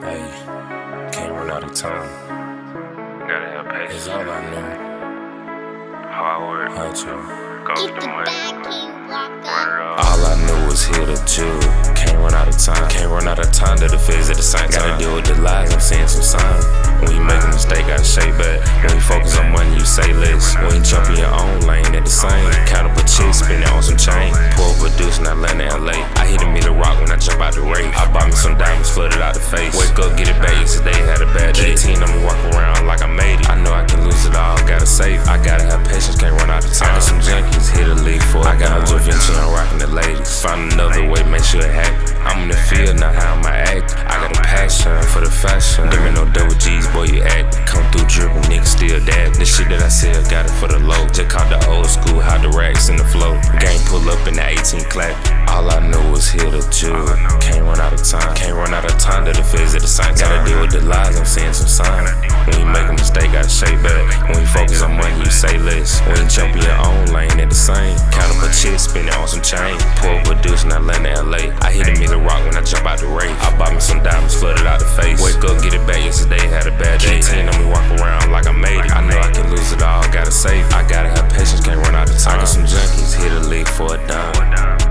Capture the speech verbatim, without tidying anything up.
Hey, can't run out of time. Gotta have patience. It's all I knew. Hard work. Hard to. Go for the money. Run it off. All I knew was here to chill. Can't run out of time. Can't run out of time to the feds at the same time. Gotta deal with the lies, I'm seeing some signs. When you make a mistake, gotta shake back. When you focus on money, you say less. When you jump in your own lane, at the same. Count up a chick, spin it on some chain. Pull up a deuce in Atlanta, L A. I hit a meter rock when I jump out the race. I bought me some diamonds, flooded out the face. Wake up, get it back, yesterday had a bad day. eighteen, I'ma walk around like I made it. I know I can lose it all, gotta save. I gotta have patience, can't run out of time. I got some junkies, hit a league for it. I got a Da Vinci, I'm rocking the ladies. Find another way, make sure it happen. I'm in the field, now how am I act? I got a passion for the fashion. Them ain't no double G's, boy, you act. Come through drippin', niggas still dab. This shit that I sell, got it for the low. Just caught the old school, hide the racks in the flow. Gang pull up in the eighteen clap. All I knew was here to chill. Can't run out of time. Can't run out of time to the feds at the same time. Gotta deal with the lies, I'm seeing some signs. When you make a mistake, gotta shake back. When you focus on money, you say less. When you jump in your own lane, at the same. Count up a chick, spin it on some chain. Pull up a deuce in Atlanta, L A. I hit a meter rock when I jump out the race. I bought me some diamonds, flooded out the face. Wake up, get it back, yesterday had a bad day. eighteen, I'ma walk around like I made it. I know I can lose it all, gotta save. I gotta have patience, can't run out of time. I got some junkies, hit a league for a dime.